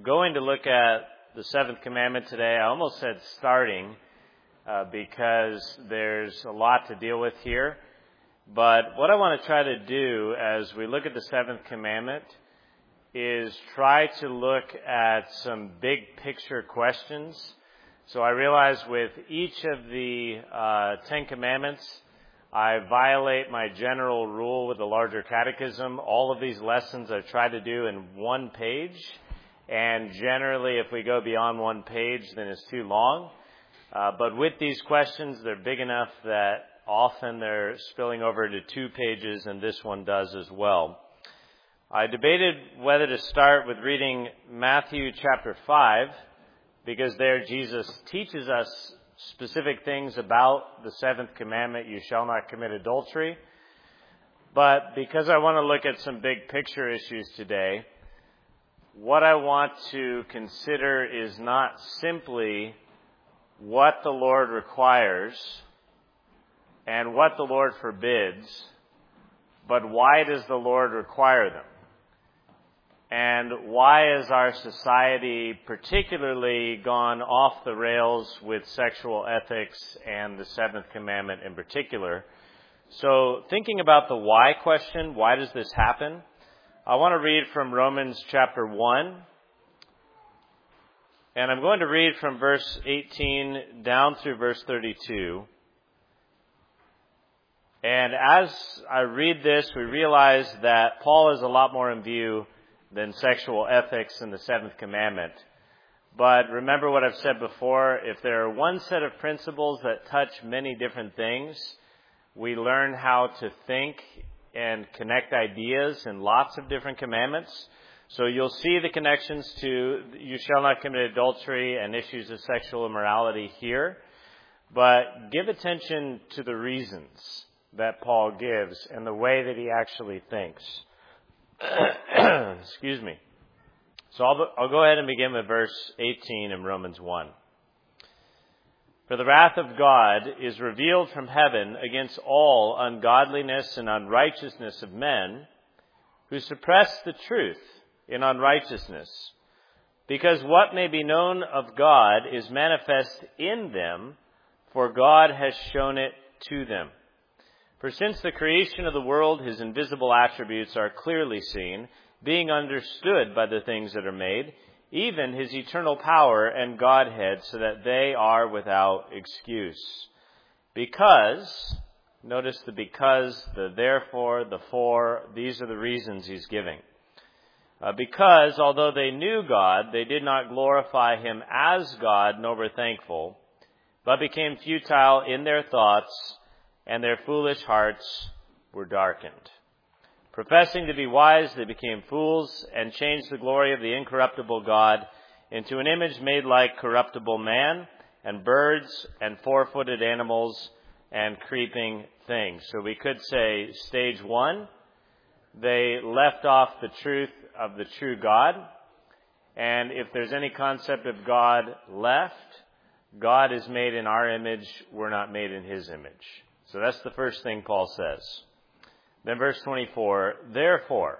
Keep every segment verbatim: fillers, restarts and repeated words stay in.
going to look at the seventh commandment today. I almost said starting uh, because there's a lot to deal with here. But what I want to try to do as we look at the seventh commandment is try to look at some big picture questions. So I realize with each of the uh, Ten Commandments, I violate my general rule with the larger catechism. All of these lessons I try to do in one page. And generally, if we go beyond one page, then it's too long. Uh, but with these questions, they're big enough that often they're spilling over to two pages, and this one does as well. I debated whether to start with reading Matthew chapter five, because there Jesus teaches us specific things about the seventh commandment, you shall not commit adultery. But because I want to look at some big picture issues today, what I want to consider is not simply what the Lord requires and what the Lord forbids, but why does the Lord require them? And why has our society particularly gone off the rails with sexual ethics and the seventh commandment in particular? So thinking about the why question, why does this happen? I want to read from Romans chapter one. And I'm going to read from verse eighteen down through verse thirty-two. And as I read this, we realize that Paul has a lot more in view than sexual ethics and the seventh commandment. But remember what I've said before, if there are one set of principles that touch many different things, we learn how to think and connect ideas in lots of different commandments. So you'll see the connections to you shall not commit adultery and issues of sexual immorality here. But give attention to the reasons that Paul gives and the way that he actually thinks. Excuse me. So I'll, I'll go ahead and begin with verse eighteen in Romans one. For the wrath of God is revealed from heaven against all ungodliness and unrighteousness of men who suppress the truth in unrighteousness, because what may be known of God is manifest in them, for God has shown it to them. For since the creation of the world, his invisible attributes are clearly seen, being understood by the things that are made, even his eternal power and Godhead, so that they are without excuse. Because, notice the because, the therefore, the for, these are the reasons he's giving. Uh, because, although they knew God, they did not glorify him as God, nor were thankful, but became futile in their thoughts, and their foolish hearts were darkened. Professing to be wise, they became fools and changed the glory of the incorruptible God into an image made like corruptible man and birds and four-footed animals and creeping things. So we could say stage one, they left off the truth of the true God. And if there's any concept of God left, God is made in our image, we're not made in his image. So that's the first thing Paul says. Then verse twenty-four, therefore,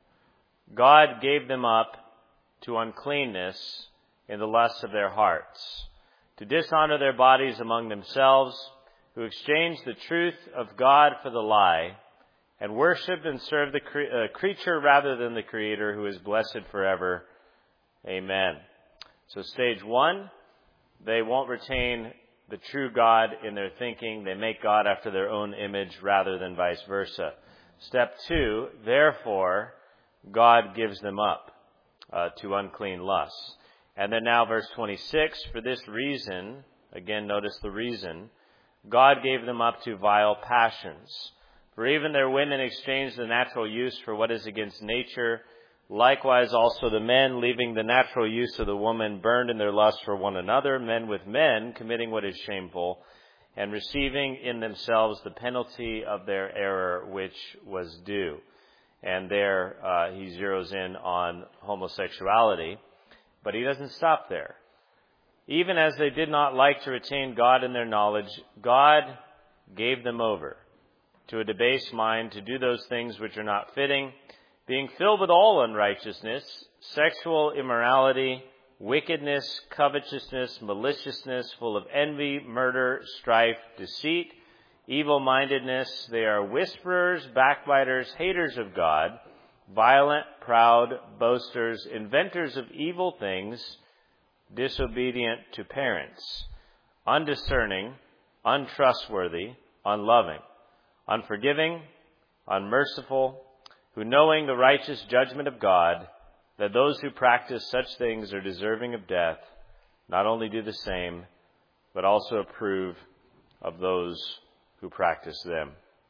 God gave them up to uncleanness in the lusts of their hearts, to dishonor their bodies among themselves, who exchanged the truth of God for the lie, and worshipped and served the cre- uh, creature rather than the Creator, who is blessed forever. Amen. So stage one, they won't retain the true God in their thinking. They make God after their own image rather than vice versa. Step two, therefore, God gives them up uh, to unclean lusts. And then now verse twenty-six, for this reason, again notice the reason, God gave them up to vile passions. For even their women exchanged the natural use for what is against nature. Likewise also the men, leaving the natural use of the woman, burned in their lust for one another, men with men, committing what is shameful, and receiving in themselves the penalty of their error which was due. And there uh, he zeroes in on homosexuality, but he doesn't stop there. Even as they did not like to retain God in their knowledge, God gave them over to a debased mind to do those things which are not fitting, being filled with all unrighteousness, sexual immorality, wickedness, covetousness, maliciousness, full of envy, murder, strife, deceit, evil-mindedness. They are whisperers, backbiters, haters of God, violent, proud, boasters, inventors of evil things, disobedient to parents, undiscerning, untrustworthy, unloving, unforgiving, unmerciful, who knowing the righteous judgment of God, that those who practice such things are deserving of death, not only do the same, but also approve of those who practice them.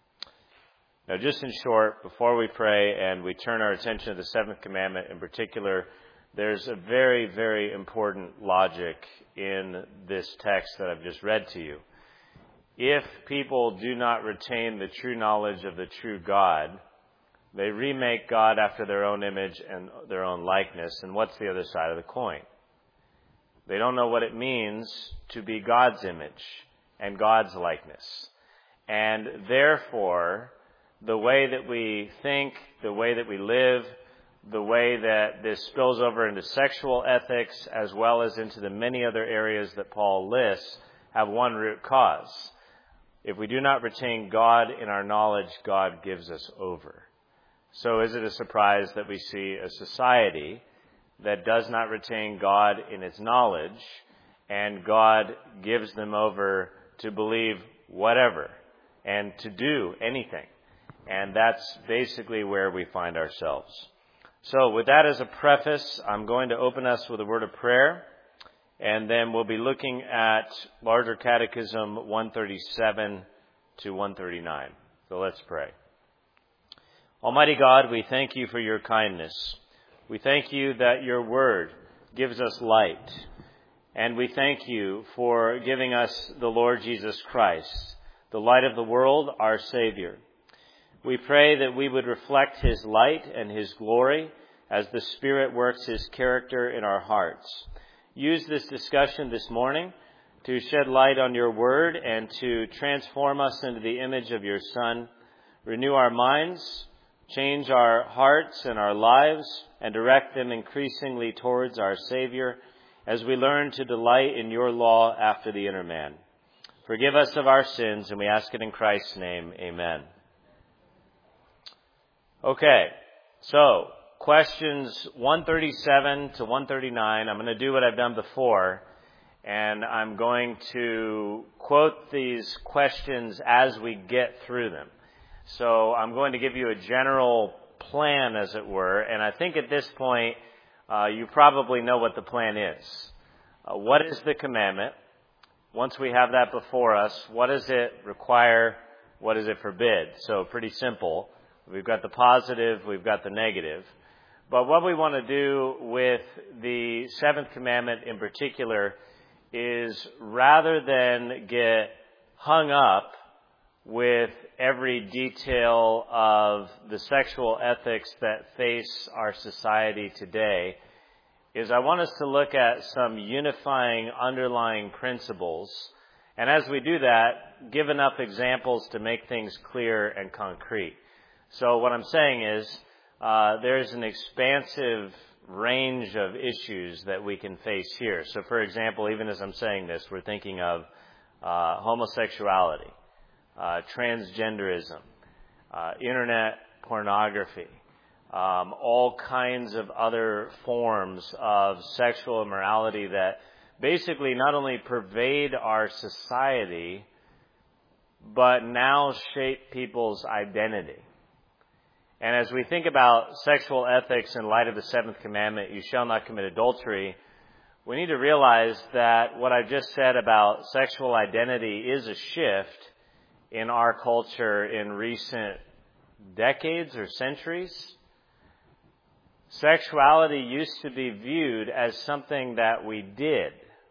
Now, just in short, before we pray and we turn our attention to the seventh commandment in particular, there's a very, very important logic in this text that I've just read to you. If people do not retain the true knowledge of the true God, they remake God after their own image and their own likeness. And what's the other side of the coin? They don't know what it means to be God's image and God's likeness. And therefore, the way that we think, the way that we live, the way that this spills over into sexual ethics as well as into the many other areas that Paul lists have one root cause. If we do not retain God in our knowledge, God gives us over. So is it a surprise that we see a society that does not retain God in its knowledge, and God gives them over to believe whatever and to do anything? And that's basically where we find ourselves. So with that as a preface, I'm going to open us with a word of prayer, and then we'll be looking at Larger Catechism one thirty-seven to one thirty-nine. So let's pray. Almighty God, we thank you for your kindness. We thank you that your word gives us light. And we thank you for giving us the Lord Jesus Christ, the light of the world, our Savior. We pray that we would reflect his light and his glory as the Spirit works his character in our hearts. Use this discussion this morning to shed light on your word and to transform us into the image of your Son. Renew our minds, change our hearts and our lives, and direct them increasingly towards our Savior as we learn to delight in your law after the inner man. Forgive us of our sins, and we ask it in Christ's name. Amen. Okay, so questions one thirty-seven to one thirty-nine. I'm going to do what I've done before, and I'm going to quote these questions as we get through them. So I'm going to give you a general plan, as it were, and I think at this point uh, you probably know what the plan is. Uh, what is the commandment? Once we have that before us, what does it require? What does it forbid? So pretty simple. We've got the positive, we've got the negative. But what we want to do with the seventh commandment in particular is, rather than get hung up with every detail of the sexual ethics that face our society today, is I want us to look at some unifying underlying principles. And as we do that, give enough examples to make things clear and concrete. So what I'm saying is, uh, there's an expansive range of issues that we can face here. So for example, even as I'm saying this, we're thinking of uh, homosexuality, uh, transgenderism, uh, internet pornography, um, all kinds of other forms of sexual immorality that basically not only pervade our society, but now shape people's identity. And as we think about sexual ethics in light of the seventh commandment, you shall not commit adultery, we need to realize that what I just said about sexual identity is a shift in our culture in recent decades or centuries. Sexuality used to be viewed as something that we did.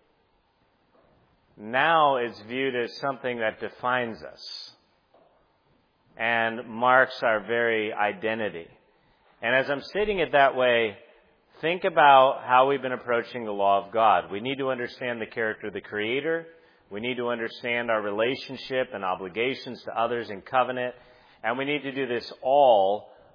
Now it's viewed as something that defines us and marks our very identity. And as I'm stating it that way, think about how we've been approaching the law of God. We need to understand the character of the Creator. We need to understand our relationship and obligations to others in covenant. And we need to do this all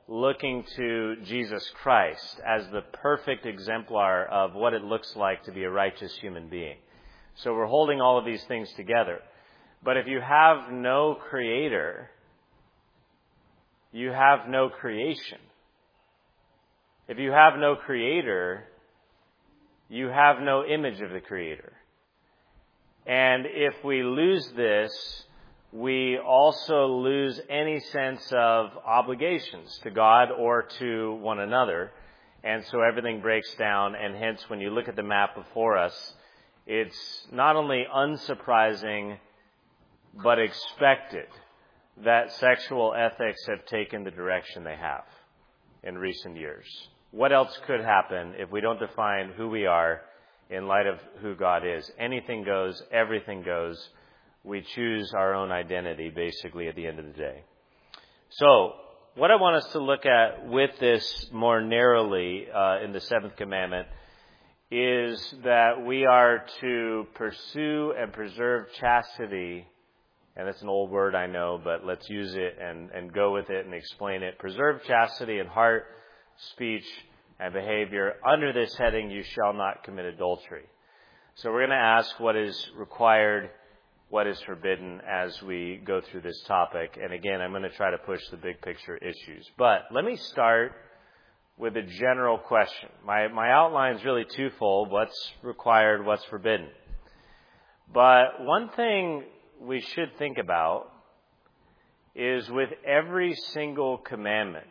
looking to Jesus Christ as the perfect exemplar of what it looks like to be a righteous human being. So we're holding all of these things together. But if you have no Creator, you have no creation. If you have no Creator, you have no image of the Creator. And if we lose this, we also lose any sense of obligations to God or to one another. And so everything breaks down. And hence, when you look at the map before us, it's not only unsurprising, but expected that sexual ethics have taken the direction they have in recent years. What else could happen if we don't define who we are in light of who God is? Anything goes, everything goes. We choose our own identity, basically, at the end of the day. So, what I want us to look at with this more narrowly uh, in the seventh commandment is that we are to pursue and preserve chastity. And that's an old word, I know, but let's use it and, and go with it and explain it. Preserve chastity in heart, speech, and behavior. Under this heading, you shall not commit adultery. So we're going to ask what is required, what is forbidden as we go through this topic. And again, I'm going to try to push the big picture issues. But let me start with a general question. My, my outline is really twofold: what's required, what's forbidden. But one thing we should think about is with every single commandment,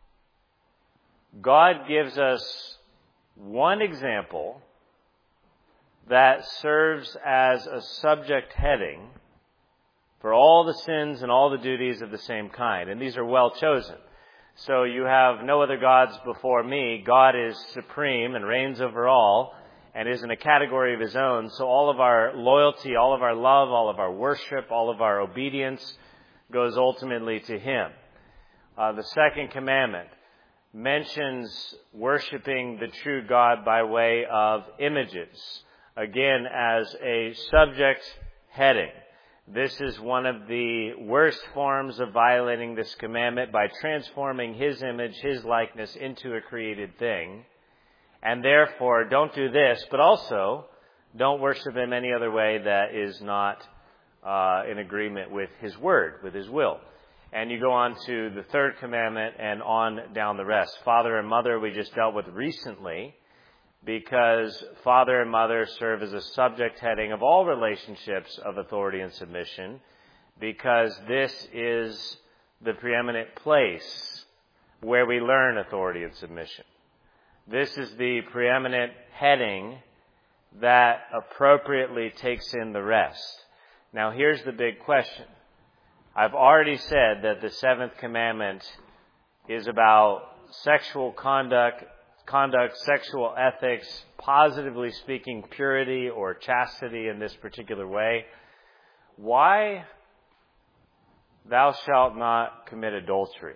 God gives us one example that serves as a subject heading for all the sins and all the duties of the same kind. And these are well chosen. So you have no other gods before me. God is supreme and reigns over all and is in a category of his own. So all of our loyalty, all of our love, all of our worship, all of our obedience goes ultimately to him. Uh, the second commandment mentions worshiping the true God by way of images, again as a subject heading. This is one of the worst forms of violating this commandment by transforming his image, his likeness into a created thing. And therefore, don't do this, but also don't worship him any other way that is not uh, in agreement with his word, with his will. And you go on to the third commandment and on down the rest. Father and mother we just dealt with recently, because father and mother serve as a subject heading of all relationships of authority and submission, because this is the preeminent place where we learn authority and submission. This is the preeminent heading that appropriately takes in the rest. Now here's the big question. I've already said that the seventh commandment is about sexual conduct, conduct, sexual ethics, positively speaking, purity or chastity in this particular way. Why thou shalt not commit adultery?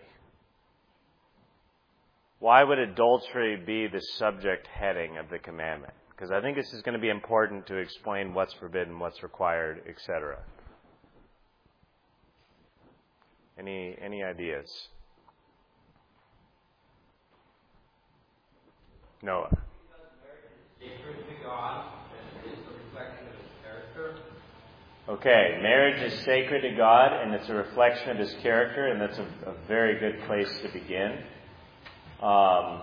Why would adultery be the subject heading of the commandment? Because I think this is going to be important to explain what's forbidden, what's required, et cetera. Any any ideas? Noah. Okay, marriage is sacred to God, and it's a reflection of his character, and that's a, a very good place to begin. Um,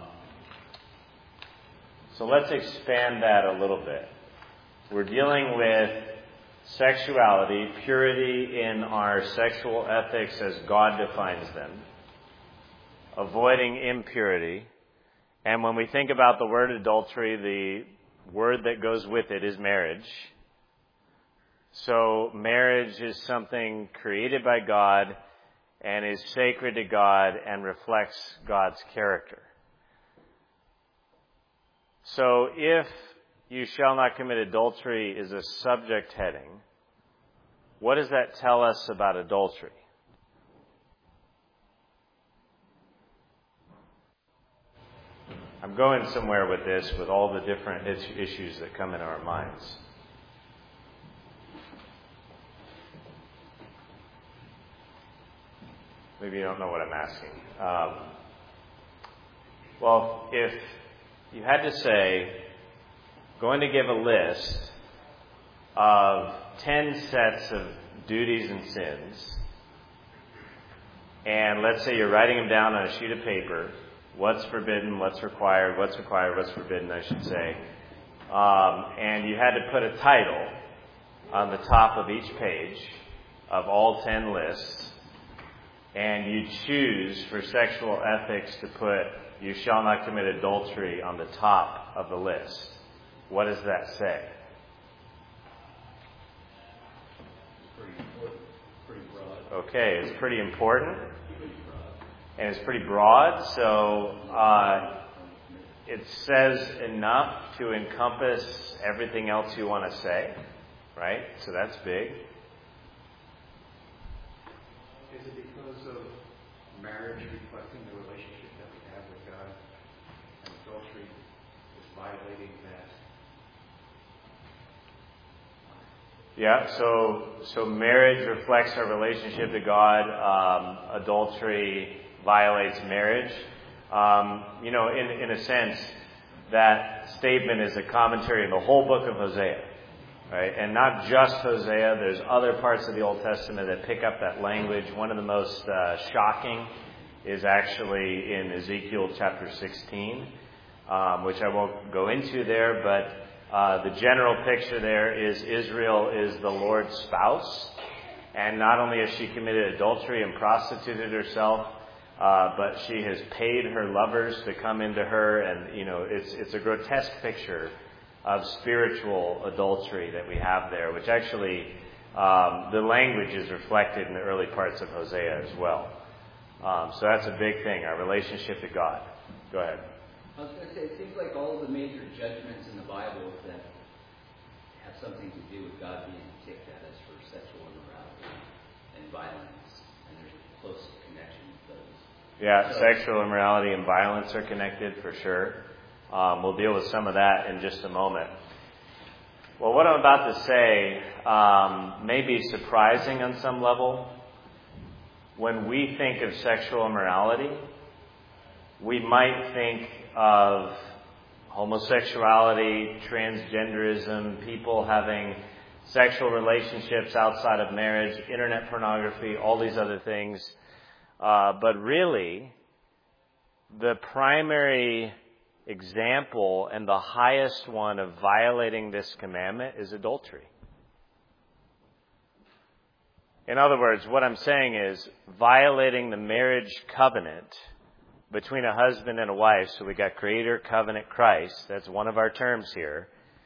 so let's expand that a little bit. We're dealing with sexuality, purity in our sexual ethics as God defines them, avoiding impurity. And when we think about the word adultery, the word that goes with it is marriage. So marriage is something created by God and is sacred to God and reflects God's character. So if you shall not commit adultery is a subject heading, what does that tell us about adultery? I'm going somewhere with this, with all the different issues that come in our minds. Maybe you don't know what I'm asking. Um, Well, if you had to say, going to give a list of ten sets of duties and sins, and let's say you're writing them down on a sheet of paper, what's forbidden, what's required, what's required, what's forbidden, I should say, um, and you had to put a title on the top of each page of all ten lists, and you choose for sexual ethics to put, you shall not commit adultery on the top of the list. What does that say? Pretty, pretty broad. Okay, it's pretty important. And it's pretty broad, so uh, it says enough to encompass everything else you want to say, right? So that's big. Is it because of marriage reflecting the relationship that we have with God, and adultery is violating that? Yeah, so so marriage reflects our relationship to God. Um, adultery violates marriage. Um, you know, in in a sense, that statement is a commentary on the whole book of Hosea, right? And not just Hosea. There's other parts of the Old Testament that pick up that language. One of the most uh, shocking is actually in Ezekiel chapter sixteen, um, which I won't go into there, but Uh, the general picture there is Israel is the Lord's spouse, and not only has she committed adultery and prostituted herself, uh, but she has paid her lovers to come into her, and you know it's it's a grotesque picture of spiritual adultery that we have there, which actually um, the language is reflected in the early parts of Hosea as well. Um, so that's a big thing, our relationship to God. Go ahead. I was going to say, it seems like all of the major judgments in the Bible that have something to do with God being ticked at us for sexual immorality and violence, and there's a close connection with those. Yeah, so, sexual immorality and violence are connected for sure. Um, we'll deal with some of that in just a moment. Well, what I'm about to say um, may be surprising on some level. When we think of sexual immorality, we might think of homosexuality, transgenderism, people having sexual relationships outside of marriage, internet pornography, all these other things. Uh, but really, the primary example and the highest one of violating this commandment is adultery. In other words, what I'm saying is violating the marriage covenant between a husband and a wife, so we got Creator, Covenant, Christ, that's one of our terms here,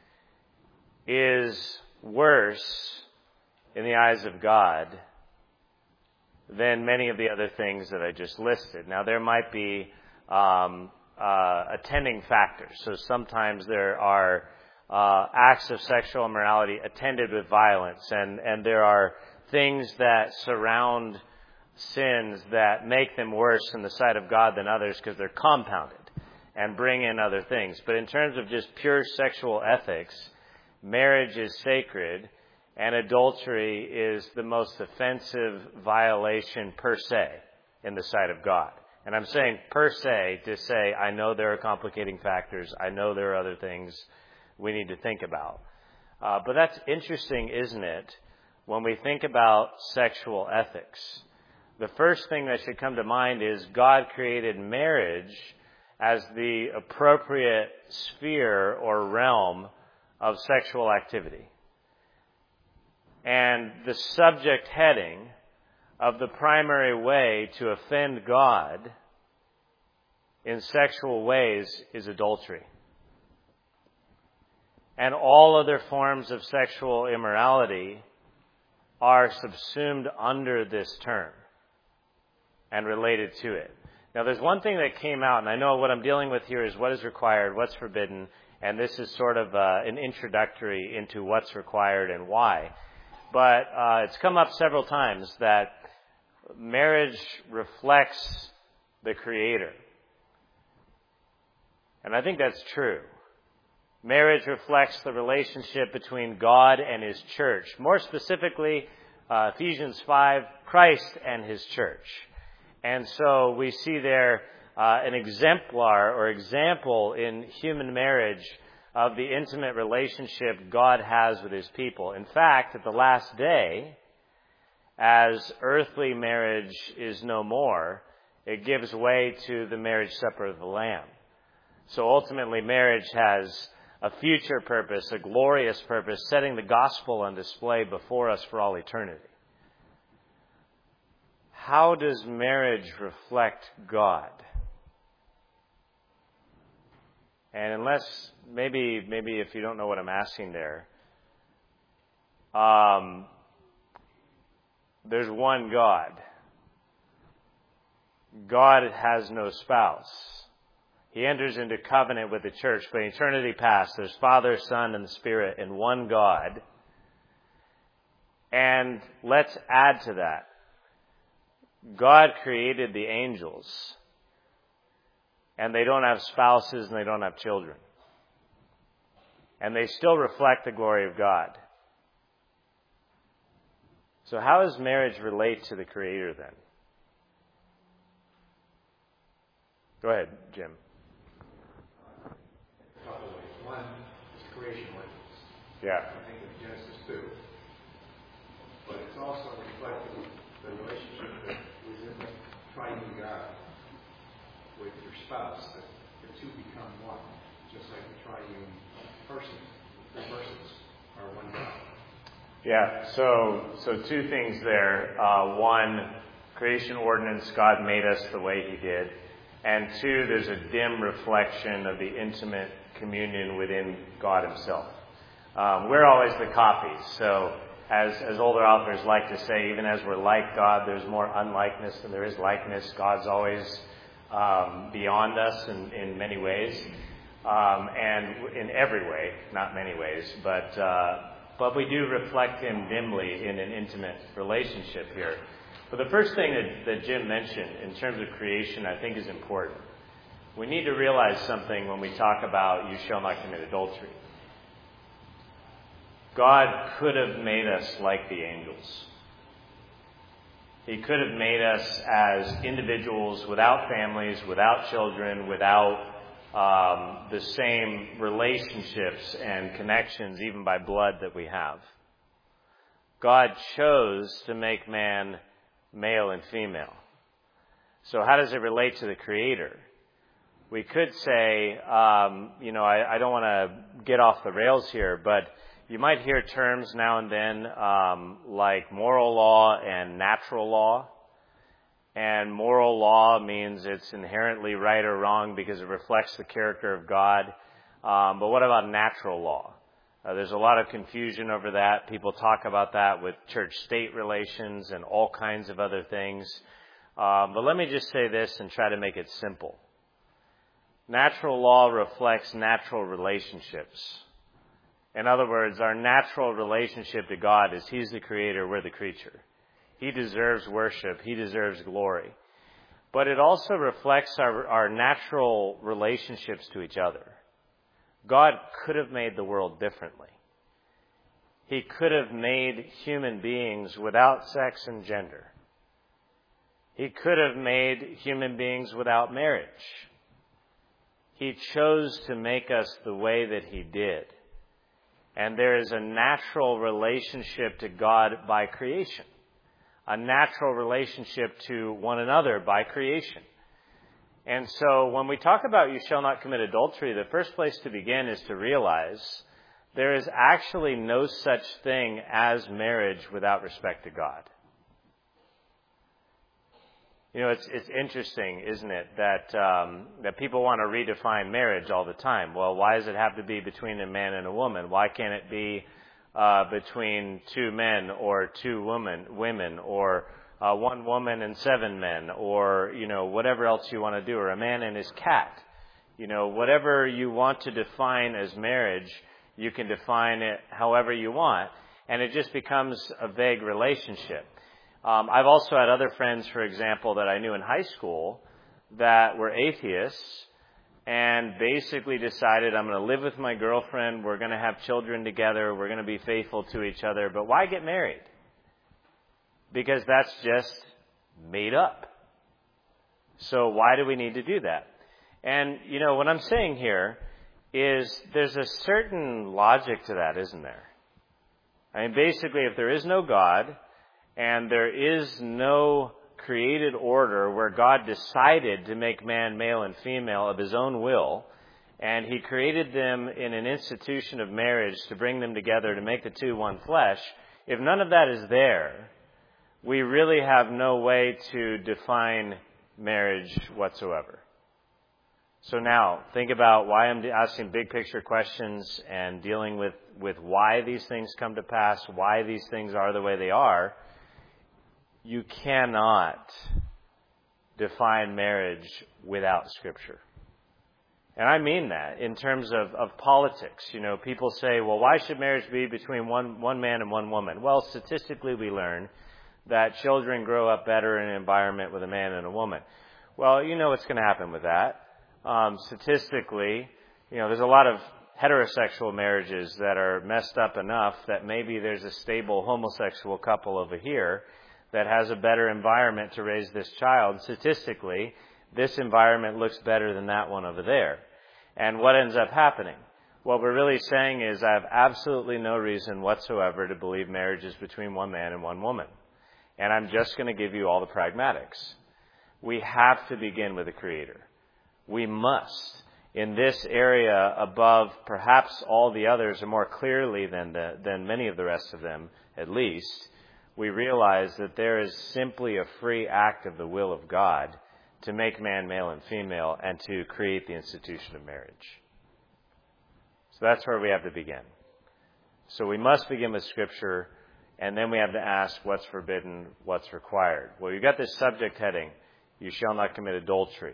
is worse in the eyes of God than many of the other things that I just listed. Now, there might be um, uh, attending factors. So sometimes there are uh, acts of sexual immorality attended with violence, and, and there are things that surround sins that make them worse in the sight of God than others because they're compounded and bring in other things. But in terms of just pure sexual ethics, marriage is sacred and adultery is the most offensive violation per se in the sight of God. And I'm saying per se to say, I know there are complicating factors. I know there are other things we need to think about. Uh, but that's interesting, isn't it, when we think about sexual ethics? The first thing that should come to mind is God created marriage as the appropriate sphere or realm of sexual activity. And the subject heading of the primary way to offend God in sexual ways is adultery. And all other forms of sexual immorality are subsumed under this term and related to it. Now, there's one thing that came out, and I know what I'm dealing with here is what is required, what's forbidden, and this is sort of uh, an introductory into what's required and why. But uh, it's come up several times that marriage reflects the Creator. And I think that's true. Marriage reflects the relationship between God and His church. More specifically, uh, Ephesians five, Christ and His church. And so we see there uh, an exemplar or example in human marriage of the intimate relationship God has with His people. In fact, at the last day, as earthly marriage is no more, it gives way to the marriage supper of the Lamb. So ultimately, marriage has a future purpose, a glorious purpose, setting the gospel on display before us for all eternity. How does marriage reflect God? And unless, maybe, maybe if you don't know what I'm asking there, um, there's one God. God has no spouse. He enters into covenant with the church, but in eternity past, there's Father, Son, and the Spirit in one God. And let's add to that. God created the angels, and they don't have spouses and they don't have children. And they still reflect the glory of God. So how does marriage relate to the Creator then? Go ahead, Jim. A couple ways. One is creation witness. Yeah. I think of Genesis two. But it's also reflecting the relationship that was in the triune God with your spouse, that the two become one, just like the triune person, the persons are one God. Yeah, so so two things there. Uh, one, creation ordinance, God made us the way He did. And two, there's a dim reflection of the intimate communion within God Himself. Um, we're always the copies. So as, as older authors like to say, even as we're like God, there's more unlikeness than there is likeness. God's always um, beyond us in, in many ways. Um, and in every way, not many ways, but uh, but we do reflect Him dimly in an intimate relationship here. But the first thing that, that Jim mentioned in terms of creation, I think is important. We need to realize something when we talk about you shall not commit adultery. God could have made us like the angels. He could have made us as individuals without families, without children, without um, the same relationships and connections, even by blood, that we have. God chose to make man male and female. So how does it relate to the Creator? We could say, um, you know, I, I don't want to get off the rails here, but you might hear terms now and then um, like moral law and natural law. And moral law means it's inherently right or wrong because it reflects the character of God. Um, but what about natural law? Uh, there's a lot of confusion over that. People talk about that with church-state relations and all kinds of other things. Um, but let me just say this and try to make it simple. Natural law reflects natural relationships. In other words, our natural relationship to God is He's the Creator, we're the creature. He deserves worship. He deserves glory. But it also reflects our, our natural relationships to each other. God could have made the world differently. He could have made human beings without sex and gender. He could have made human beings without marriage. He chose to make us the way that He did. And there is a natural relationship to God by creation. A natural relationship to one another by creation. And so when we talk about you shall not commit adultery, the first place to begin is to realize there is actually no such thing as marriage without respect to God. You know, it's it's interesting, isn't it, that um, that people want to redefine marriage all the time. Well, why does it have to be between a man and a woman? Why can't it be uh, between two men or two women, women, or uh, one woman and seven men, or you know whatever else you want to do, or a man and his cat? You know, whatever you want to define as marriage, you can define it however you want, and it just becomes a vague relationship. Um, I've also had other friends, for example, that I knew in high school that were atheists and basically decided, I'm going to live with my girlfriend, we're going to have children together, we're going to be faithful to each other, but why get married? Because that's just made up. So why do we need to do that? And, you know, what I'm saying here is there's a certain logic to that, isn't there? I mean, basically, if there is no God and there is no created order where God decided to make man male and female of his own will, and he created them in an institution of marriage to bring them together to make the two one flesh, if none of that is there, we really have no way to define marriage whatsoever. So now, think about why I'm asking big picture questions and dealing with, with why these things come to pass, why these things are the way they are. You cannot define marriage without Scripture. And I mean that in terms of, of politics. You know, people say, well, why should marriage be between one, one man and one woman? Well, statistically we learn that children grow up better in an environment with a man and a woman. Well, you know what's going to happen with that. Um, statistically, you know, there's a lot of heterosexual marriages that are messed up enough that maybe there's a stable homosexual couple over here that has a better environment to raise this child. Statistically, this environment looks better than that one over there. And what ends up happening? What we're really saying is I have absolutely no reason whatsoever to believe marriage is between one man and one woman. And I'm just going to give you all the pragmatics. We have to begin with the Creator. We must. In this area above perhaps all the others, or more clearly than the, than many of the rest of them, at least, we realize that there is simply a free act of the will of God to make man male and female and to create the institution of marriage. So that's where we have to begin. So we must begin with Scripture, and then we have to ask what's forbidden, what's required. Well, you've got this subject heading, you shall not commit adultery.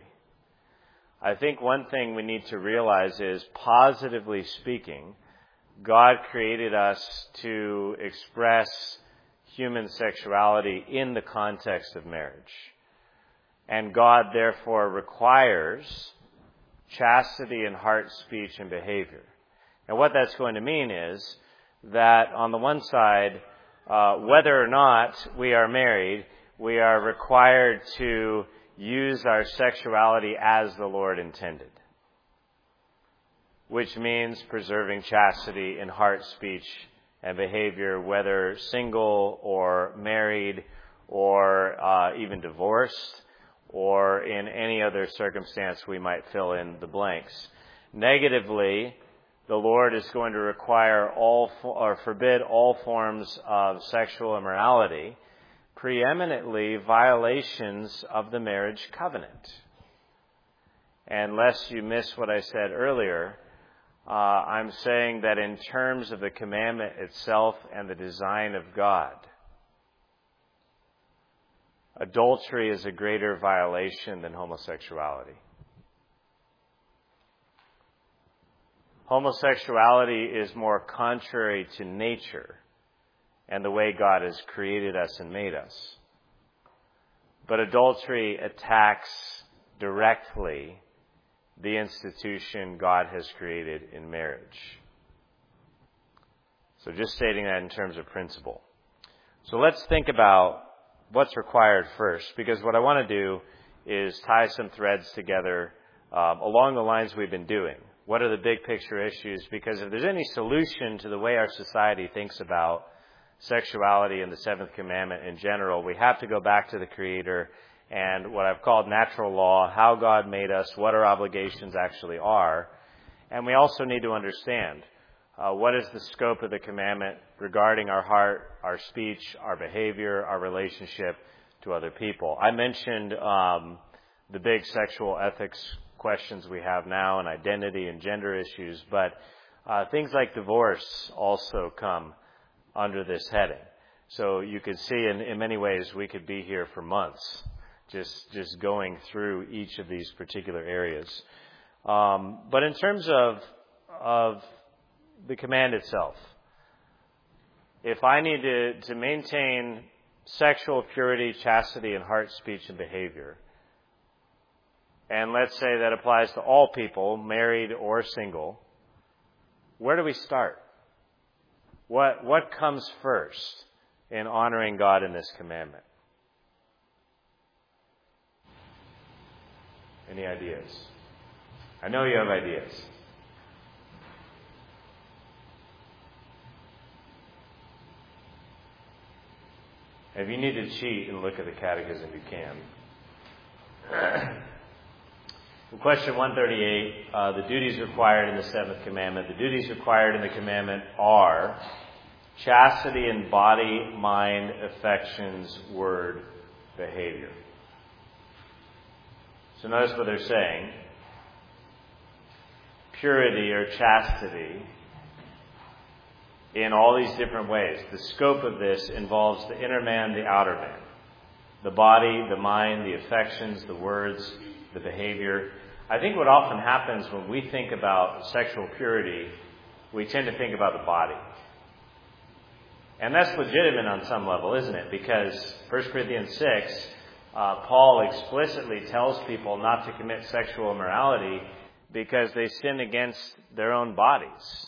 I think one thing we need to realize is, positively speaking, God created us to express human sexuality in the context of marriage. And God, therefore, requires chastity in heart, speech, and behavior. And what that's going to mean is that, on the one side, uh, whether or not we are married, we are required to use our sexuality as the Lord intended, which means preserving chastity in heart, speech, and behavior, whether single or married or uh, even divorced or in any other circumstance we might fill in the blanks. Negatively, the Lord is going to require all or forbid all forms of sexual immorality, preeminently violations of the marriage covenant. And lest you miss what I said earlier, uh, I'm saying that in terms of the commandment itself and the design of God, adultery is a greater violation than homosexuality. Homosexuality is more contrary to nature and the way God has created us and made us. But adultery attacks directly the institution God has created in marriage. So just stating that in terms of principle. So let's think about what's required first, because what I want to do is tie some threads together um, along the lines we've been doing. What are the big picture issues? Because if there's any solution to the way our society thinks about sexuality and the seventh commandment in general, we have to go back to the Creator and what I've called natural law, how God made us, what our obligations actually are. And we also need to understand uh, what is the scope of the commandment regarding our heart, our speech, our behavior, our relationship to other people. I mentioned um, the big sexual ethics questions we have now and identity and gender issues, but uh, things like divorce also come under this heading. So you could see in, in many ways we could be here for months just just going through each of these particular areas. Um, but in terms of of the command itself, if I need to, to maintain sexual purity, chastity, and heart, speech, and behavior, and let's say that applies to all people, married or single, where do we start? What what comes first in honoring God in this commandment? Any ideas? I know you have ideas. If you need to cheat and look at the catechism, you can. Question one thirty-eight, uh, the duties required in the seventh commandment. The duties required in the commandment are chastity in body, mind, affections, word, behavior. So notice what they're saying. Purity or chastity in all these different ways. The scope of this involves the inner man, the outer man. The body, the mind, the affections, the words, the behavior. I think what often happens when we think about sexual purity, we tend to think about the body. And that's legitimate on some level, isn't it? Because First Corinthians six, uh, Paul explicitly tells people not to commit sexual immorality because they sin against their own bodies.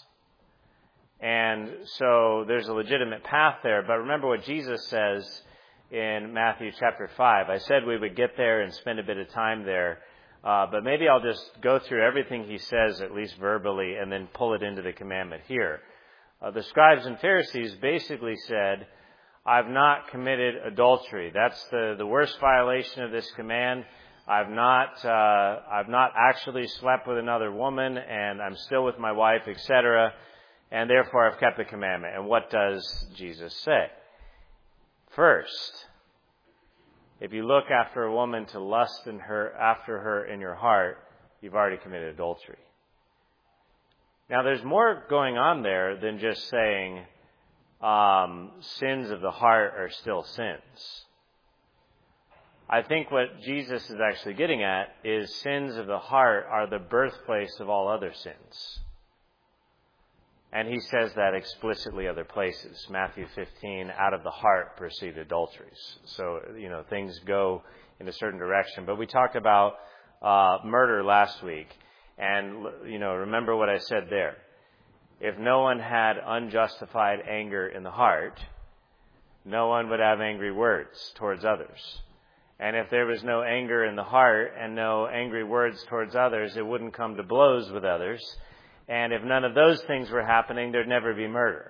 And so there's a legitimate path there. But remember what Jesus says in Matthew chapter five. I said we would get there and spend a bit of time there. Uh, but maybe I'll just go through everything he says, at least verbally, and then pull it into the commandment here. Uh, the scribes and Pharisees basically said, I've not committed adultery. That's the, the worst violation of this command. I've not, uh, I've not actually slept with another woman, and I'm still with my wife, et cetera, and therefore I've kept the commandment. And what does Jesus say? First, if you look after a woman to lust in her, after her in your heart, you've already committed adultery. Now, there's more going on there than just saying um, sins of the heart are still sins. I think what Jesus is actually getting at is sins of the heart are the birthplace of all other sins. And he says that explicitly other places. Matthew fifteen, out of the heart proceed adulteries. So, you know, things go in a certain direction. But we talked about uh, murder last week. And, you know, remember what I said there. If no one had unjustified anger in the heart, no one would have angry words towards others. And if there was no anger in the heart and no angry words towards others, it wouldn't come to blows with others. And if none of those things were happening, there'd never be murder.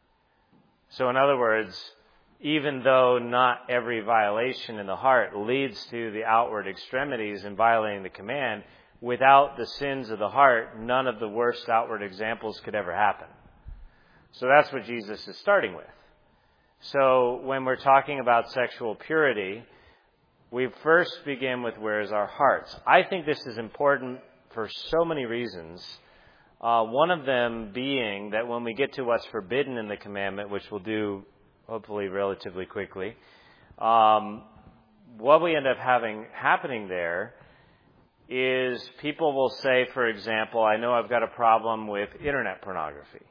So in other words, even though not every violation in the heart leads to the outward extremities in violating the command, without the sins of the heart, none of the worst outward examples could ever happen. So that's what Jesus is starting with. So when we're talking about sexual purity, we first begin with where is our hearts. I think this is important for so many reasons. Uh, one of them being that when we get to what's forbidden in the commandment, which we'll do hopefully relatively quickly, um, what we end up having happening there is people will say, for example, I know I've got a problem with internet pornography.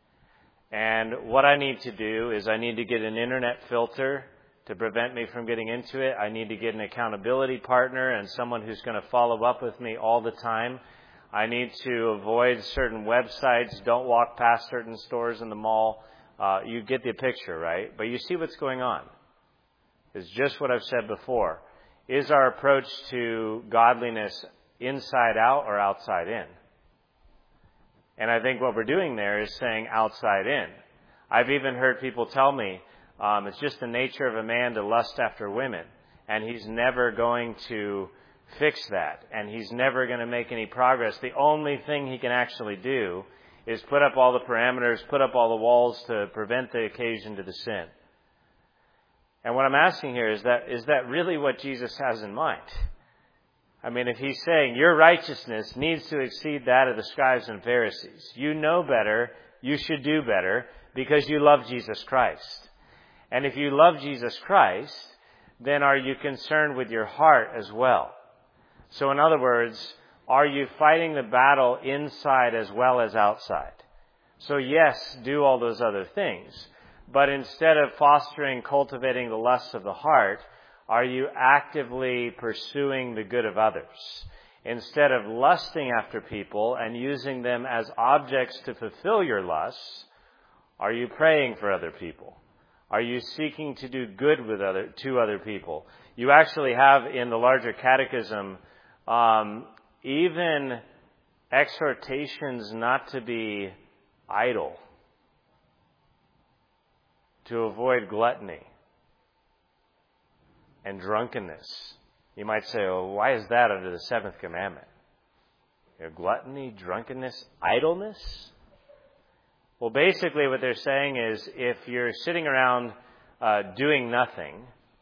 And what I need to do is I need to get an internet filter to prevent me from getting into it. I need to get an accountability partner and someone who's going to follow up with me all the time. I need to avoid certain websites, don't walk past certain stores in the mall. Uh, you get the picture, right? But you see what's going on. It's just what I've said before. Is our approach to godliness inside out or outside in? And I think what we're doing there is saying outside in. I've even heard people tell me um, it's just the nature of a man to lust after women, and he's never going to fix that, and he's never going to make any progress. The only thing he can actually do is put up all the parameters, put up all the walls to prevent the occasion to the sin. And what I'm asking here is that, is that really what Jesus has in mind? I mean, if he's saying your righteousness needs to exceed that of the scribes and Pharisees, you know better, you should do better because you love Jesus Christ. And if you love Jesus Christ, then are you concerned with your heart as well? So in other words, are you fighting the battle inside as well as outside? So yes, do all those other things. But instead of fostering, cultivating the lusts of the heart, are you actively pursuing the good of others? Instead of lusting after people and using them as objects to fulfill your lusts, are you praying for other people? Are you seeking to do good with other to other people? You actually have in the larger catechism Um, even exhortations not to be idle, to avoid gluttony and drunkenness. You might say, well, why is that under the seventh commandment? You know, gluttony, drunkenness, idleness? Well, basically what they're saying is if you're sitting around uh, doing nothing,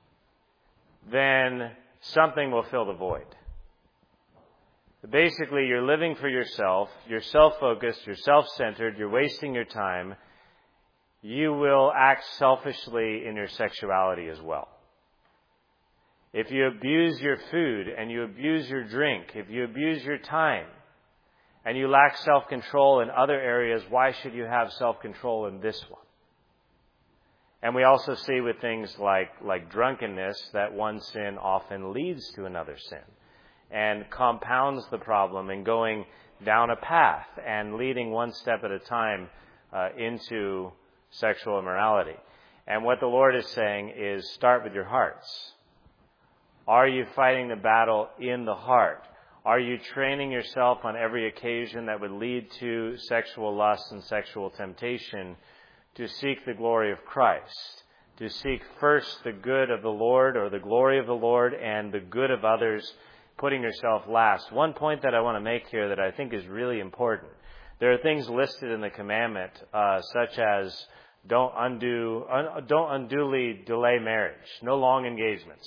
then something will fill the void. Basically, you're living for yourself, you're self-focused, you're self-centered, you're wasting your time. You will act selfishly in your sexuality as well. If you abuse your food and you abuse your drink, if you abuse your time, and you lack self-control in other areas, why should you have self-control in this one? And we also see with things like, like drunkenness that one sin often leads to another sin and compounds the problem and going down a path and leading one step at a time uh, into sexual immorality. And what the Lord is saying is start with your hearts. Are you fighting the battle in the heart? Are you training yourself on every occasion that would lead to sexual lust and sexual temptation to seek the glory of Christ, to seek first the good of the Lord or the glory of the Lord and the good of others, putting yourself last? One point that I want to make here that I think is really important. There are things listed in the commandment uh, such as don't undo, un, don't unduly delay marriage, no long engagements.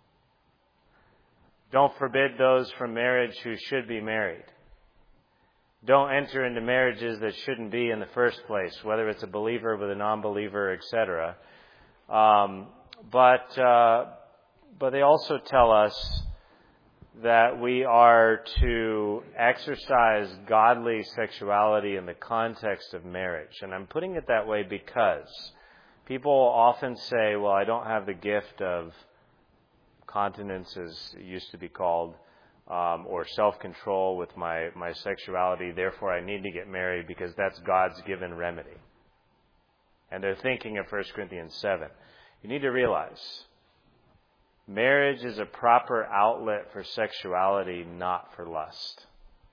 Don't forbid those from marriage who should be married. Don't enter into marriages that shouldn't be in the first place, whether it's a believer with a non-believer, et cetera. Um, but uh, but they also tell us that we are to exercise godly sexuality in the context of marriage. And I'm putting it that way because people often say, well, I don't have the gift of continence, as it used to be called, um, or self-control with my, my sexuality, therefore I need to get married because that's God's given remedy. And they're thinking of First Corinthians seven. You need to realize marriage is a proper outlet for sexuality, not for lust.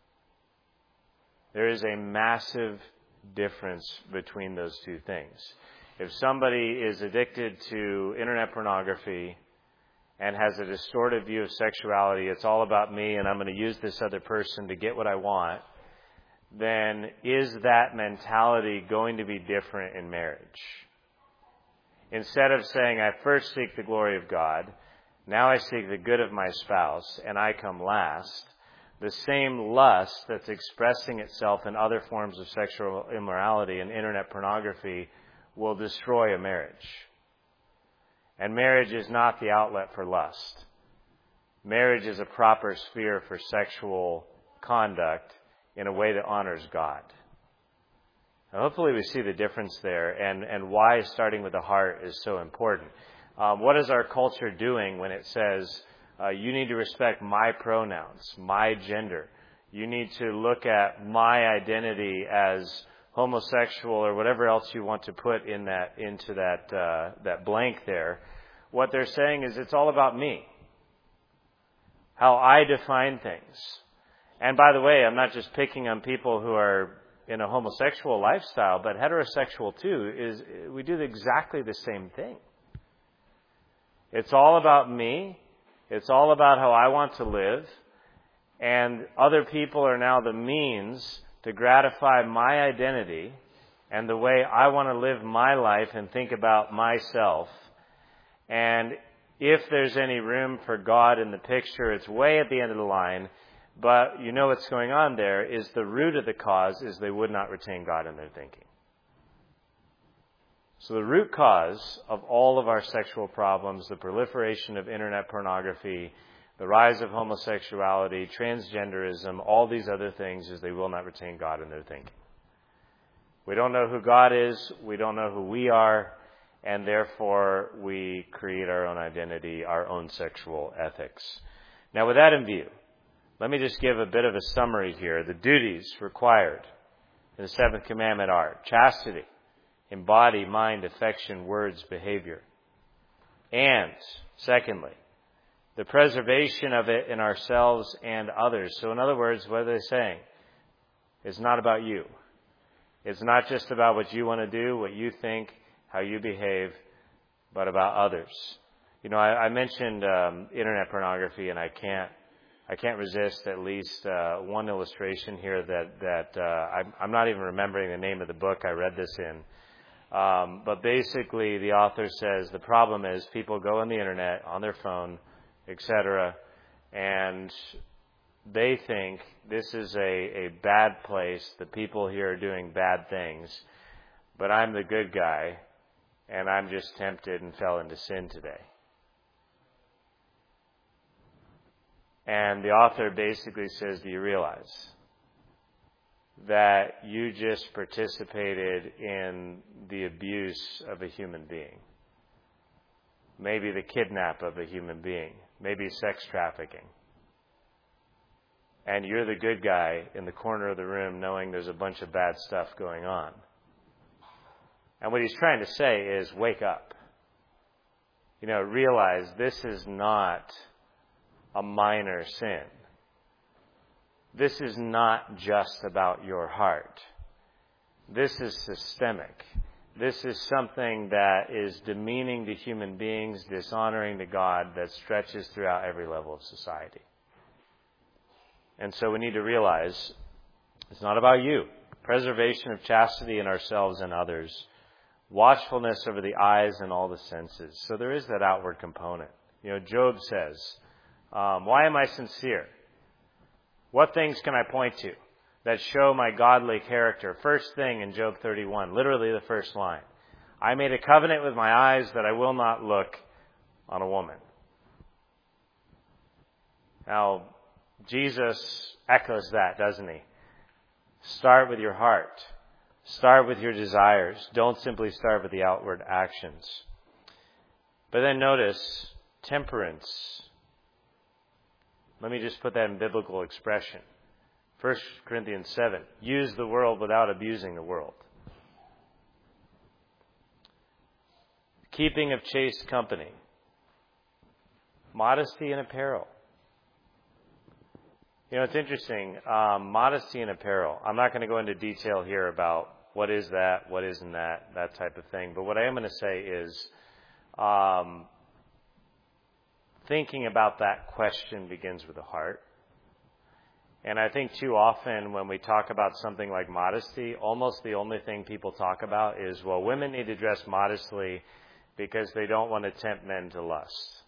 There is a massive difference between those two things. If somebody is addicted to internet pornography and has a distorted view of sexuality, it's all about me and I'm going to use this other person to get what I want, then is that mentality going to be different in marriage? Instead of saying, I first seek the glory of God, now I seek the good of my spouse, and I come last, the same lust that's expressing itself in other forms of sexual immorality and internet pornography will destroy a marriage. And marriage is not the outlet for lust. Marriage is a proper sphere for sexual conduct in a way that honors God. Now, hopefully we see the difference there and, and why starting with the heart is so important. Um, what is our culture doing when it says, uh, you need to respect my pronouns, my gender. You need to look at my identity as homosexual or whatever else you want to put in that into that uh, that blank there. What they're saying is it's all about me, how I define things. And by the way, I'm not just picking on people who are in a homosexual lifestyle, but heterosexual too. Is we do exactly the same thing. It's all about me. It's all about how I want to live, and other people are now the means to gratify my identity and the way I want to live my life and think about myself. And if there's any room for God in the picture, it's way at the end of the line. But you know what's going on there is the root of the cause is they would not retain God in their thinking. So the root cause of all of our sexual problems, the proliferation of internet pornography, the rise of homosexuality, transgenderism, all these other things is they will not retain God in their thinking. We don't know who God is. We don't know who we are. And therefore, we create our own identity, our own sexual ethics. Now, with that in view, let me just give a bit of a summary here. The duties required in the seventh commandment are chastity in body, mind, affection, words, behavior. And, secondly, the preservation of it in ourselves and others. So in other words, what are they saying? It's not about you. It's not just about what you want to do, what you think, how you behave, but about others. You know, I, I mentioned um, internet pornography, and I can't, I can't resist at least uh, one illustration here that that uh, I'm, I'm not even remembering the name of the book I read this in. Um, but basically, the author says the problem is people go on the internet, on their phone, et cetera, and they think this is a, a bad place. The people here are doing bad things, but I'm the good guy, and I'm just tempted and fell into sin today. And the author basically says, do you realize that you just participated in the abuse of a human being? Maybe the kidnap of a human being. Maybe sex trafficking. And you're the good guy in the corner of the room knowing there's a bunch of bad stuff going on. And what he's trying to say is, wake up. You know, realize this is not a minor sin. This is not just about your heart. This is systemic. This is something that is demeaning to human beings, dishonoring to God, that stretches throughout every level of society. And so we need to realize it's not about you. Preservation of chastity in ourselves and others. Watchfulness over the eyes and all the senses. So there is that outward component. You know, Job says, um, why am I sincere? What things can I point to that show my godly character? First thing in Job thirty-one, literally the first line. I made a covenant with my eyes that I will not look on a woman. Now, Jesus echoes that, doesn't he? Start with your heart. Start with your desires. Don't simply start with the outward actions. But then notice temperance. Let me just put that in biblical expression. First Corinthians seven. Use the world without abusing the world. Keeping of chaste company. Modesty in apparel. You know, it's interesting. Um, modesty in apparel. I'm not going to go into detail here about what is that, what isn't that, that type of thing. But what I am going to say is um, thinking about that question begins with the heart. And I think too often when we talk about something like modesty, almost the only thing people talk about is, well, women need to dress modestly because they don't want to tempt men to lust.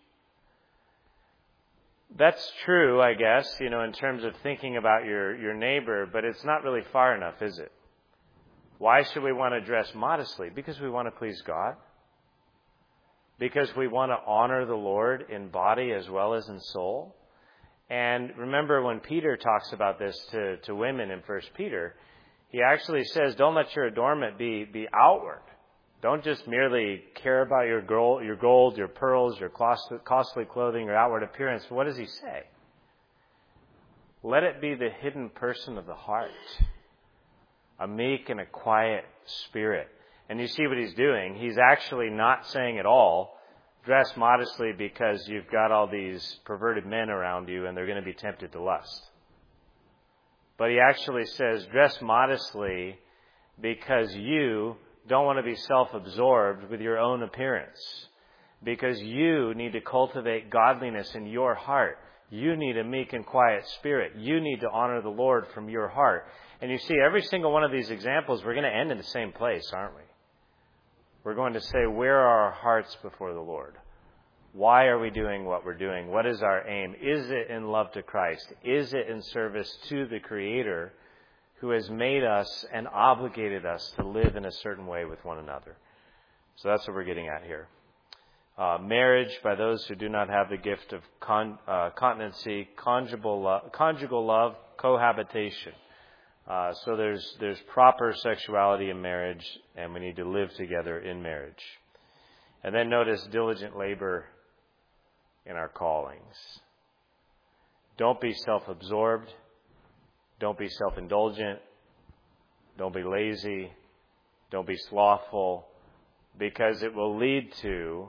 That's true, I guess, you know, in terms of thinking about your, your neighbor, but it's not really far enough, is it? Why should we want to dress modestly? Because we want to please God. Because we want to honor the Lord in body as well as in soul. And remember when Peter talks about this to, to women in First Peter, he actually says, don't let your adornment be, be outward. Don't just merely care about your gold, your gold, your pearls, your costly clothing, your outward appearance. What does he say? Let it be the hidden person of the heart. A meek and a quiet spirit. And you see what he's doing. He's actually not saying at all, dress modestly because you've got all these perverted men around you and they're going to be tempted to lust. But he actually says, dress modestly because you don't want to be self-absorbed with your own appearance. Because you need to cultivate godliness in your heart. You need a meek and quiet spirit. You need to honor the Lord from your heart. And you see, every single one of these examples, we're going to end in the same place, aren't we? We're going to say, where are our hearts before the Lord? Why are we doing what we're doing? What is our aim? Is it in love to Christ? Is it in service to the Creator who has made us and obligated us to live in a certain way with one another? So that's what we're getting at here. Uh, marriage by those who do not have the gift of con, uh, continency, conjugal love, conjugal love, cohabitation. Uh, so there's there's proper sexuality in marriage, and we need to live together in marriage. And then notice diligent labor in our callings. Don't be self-absorbed. Don't be self-indulgent. Don't be lazy. Don't be slothful, because it will lead to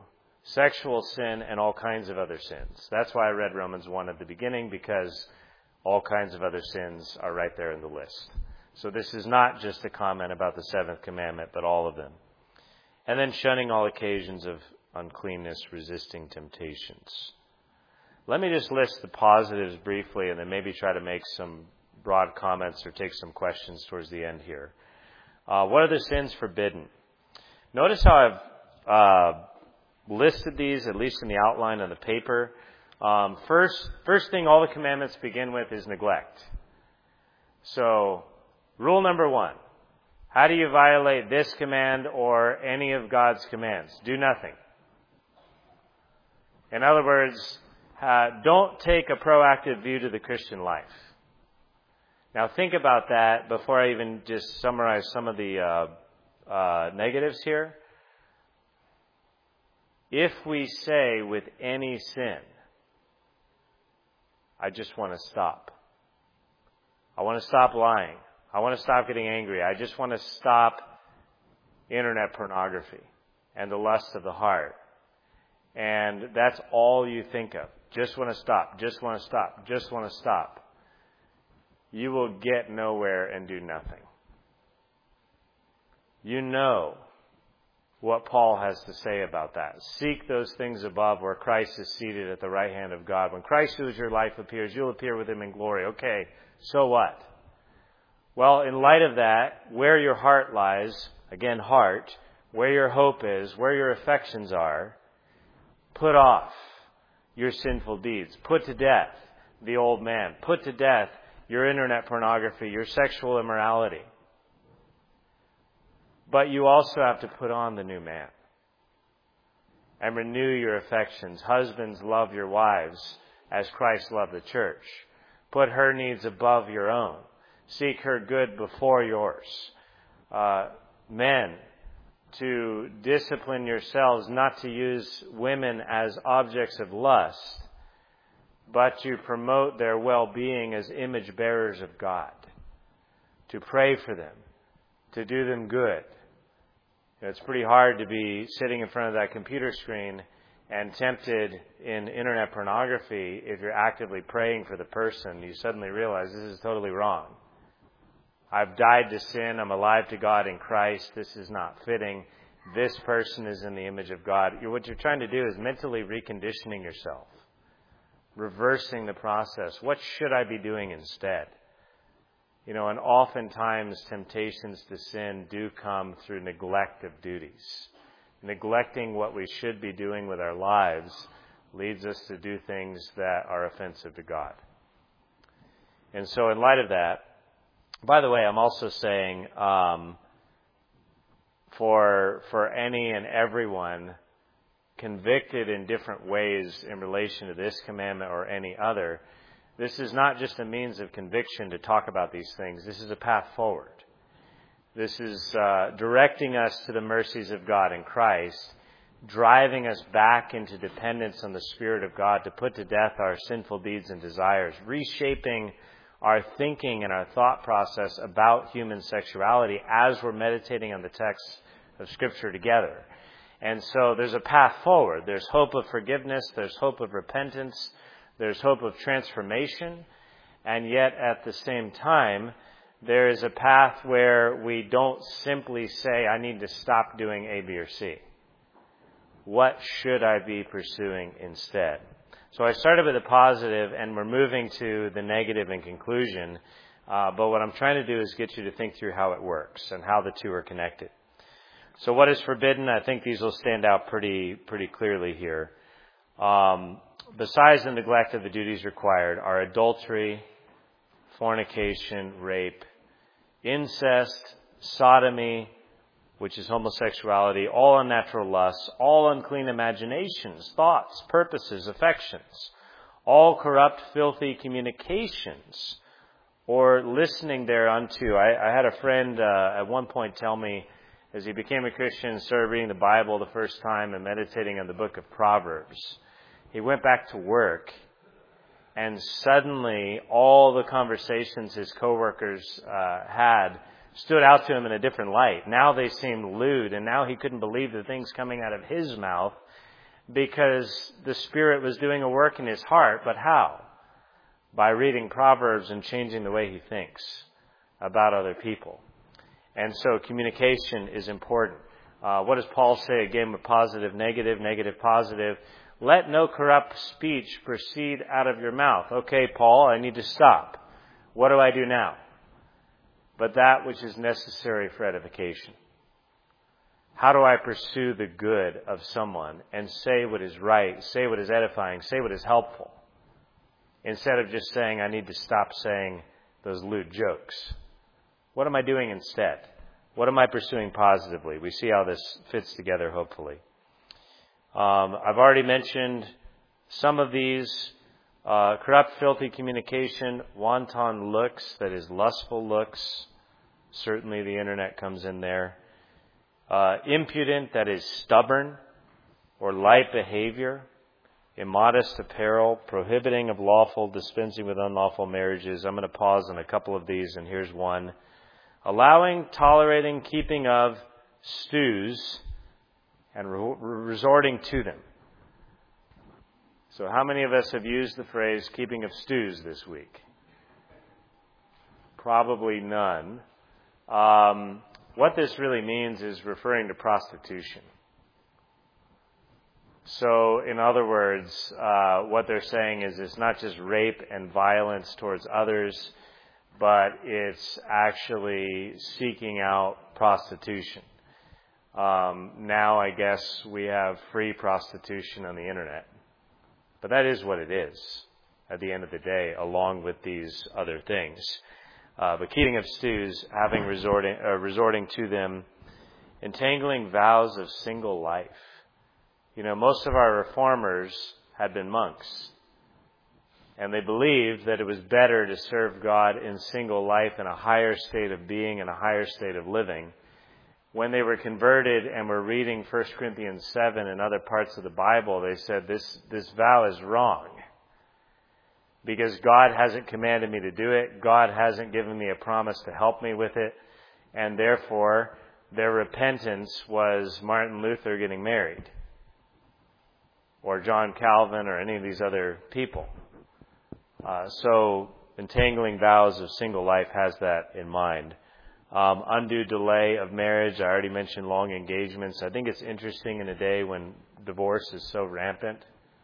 sexual sin, and all kinds of other sins. That's why I read Romans one at the beginning, because all kinds of other sins are right there in the list. So this is not just a comment about the seventh commandment, but all of them. And then shunning all occasions of uncleanness, resisting temptations. Let me just list the positives briefly and then maybe try to make some broad comments or take some questions towards the end here. Uh, what are the sins forbidden? Notice how I've uh, listed these, at least in the outline of the paper. Um, first, first thing all the commandments begin with is neglect. So, rule number one. How do you violate this command or any of God's commands? Do nothing. In other words, uh, don't take a proactive view to the Christian life. Now think about that before I even just summarize some of the uh, uh, negatives here. If we say with any sin, I just want to stop. I want to stop lying. I want to stop getting angry. I just want to stop internet pornography and the lust of the heart. And that's all you think of. Just want to stop. Just want to stop. Just want to stop. You will get nowhere and do nothing. You know what Paul has to say about that. Seek those things above where Christ is seated at the right hand of God. When Christ, who is your life, appears, you'll appear with him in glory. Okay, so what? Well, in light of that, where your heart lies, again, heart, where your hope is, where your affections are, put off your sinful deeds. Put to death the old man. Put to death your internet pornography, your sexual immorality. But you also have to put on the new man and renew your affections. Husbands, love your wives as Christ loved the church. Put her needs above your own. Seek her good before yours. Uh, men, to discipline yourselves not to use women as objects of lust, but to promote their well-being as image bearers of God. To pray for them. To do them good. It's pretty hard to be sitting in front of that computer screen and tempted in internet pornography if you're actively praying for the person. You suddenly realize this is totally wrong. I've died to sin. I'm alive to God in Christ. This is not fitting. This person is in the image of God. What you're trying to do is mentally reconditioning yourself. Reversing the process. What should I be doing instead? You know, and oftentimes temptations to sin do come through neglect of duties. Neglecting what we should be doing with our lives leads us to do things that are offensive to God. And so in light of that, by the way, I'm also saying um, for for any and everyone convicted in different ways in relation to this commandment or any other, this is not just a means of conviction to talk about these things. This is a path forward. This is uh, directing us to the mercies of God in Christ, driving us back into dependence on the Spirit of God to put to death our sinful deeds and desires, reshaping our thinking and our thought process about human sexuality as we're meditating on the text of Scripture together. And so there's a path forward. There's hope of forgiveness. There's hope of repentance. There's hope of transformation. And yet at the same time, there is a path where we don't simply say, I need to stop doing A, B, or C. What should I be pursuing instead? So I started with the positive, and we're moving to the negative in conclusion. Uh, but what I'm trying to do is get you to think through how it works and how the two are connected. So what is forbidden? I think these will stand out pretty pretty clearly here. Um, besides the neglect of the duties required are adultery, fornication, rape, incest, sodomy, which is homosexuality, all unnatural lusts, all unclean imaginations, thoughts, purposes, affections, all corrupt, filthy communications, or listening thereunto. I, I had a friend uh, at one point tell me, as he became a Christian and started reading the Bible the first time and meditating on the book of Proverbs, he went back to work, and suddenly all the conversations his coworkers uh, had stood out to him in a different light. Now they seemed lewd, and now he couldn't believe the things coming out of his mouth because the Spirit was doing a work in his heart. But how? By reading Proverbs and changing the way he thinks about other people. And so communication is important. Uh, what does Paul say? A game of positive, negative, negative, positive. Let no corrupt speech proceed out of your mouth. Okay, Paul, I need to stop. What do I do now? But that which is necessary for edification. How do I pursue the good of someone and say what is right, say what is edifying, say what is helpful, instead of just saying I need to stop saying those lewd jokes? What am I doing instead? What am I pursuing positively? We see how this fits together, hopefully. Um, I've already mentioned some of these. Uh, corrupt, filthy communication, wanton looks, that is lustful looks. Certainly the internet comes in there. Uh, impudent, that is stubborn or light behavior. Immodest apparel, prohibiting of lawful, dispensing with unlawful marriages. I'm going to pause on a couple of these, and here's one. Allowing, tolerating, keeping of stews, and re- resorting to them. So how many of us have used the phrase keeping of stews this week? Probably none. Um, what this really means is referring to prostitution. So, in other words, uh, what they're saying is it's not just rape and violence towards others, but it's actually seeking out prostitution. Um, now, I guess we have free prostitution on the internet. But that is what it is at the end of the day, along with these other things. Uh, but keeping of stews, having resorting, uh, resorting to them, entangling vows of single life. You know, most of our reformers had been monks. And they believed that it was better to serve God in single life, in a higher state of being, in a higher state of living. When they were converted and were reading First Corinthians seven and other parts of the Bible, they said, this, this vow is wrong. Because God hasn't commanded me to do it. God hasn't given me a promise to help me with it. And therefore, their repentance was Martin Luther getting married. Or John Calvin or any of these other people. Uh, so, entangling vows of single life has that in mind. Um, undue delay of marriage. I already mentioned long engagements. I think it's interesting in a day when divorce is so rampant.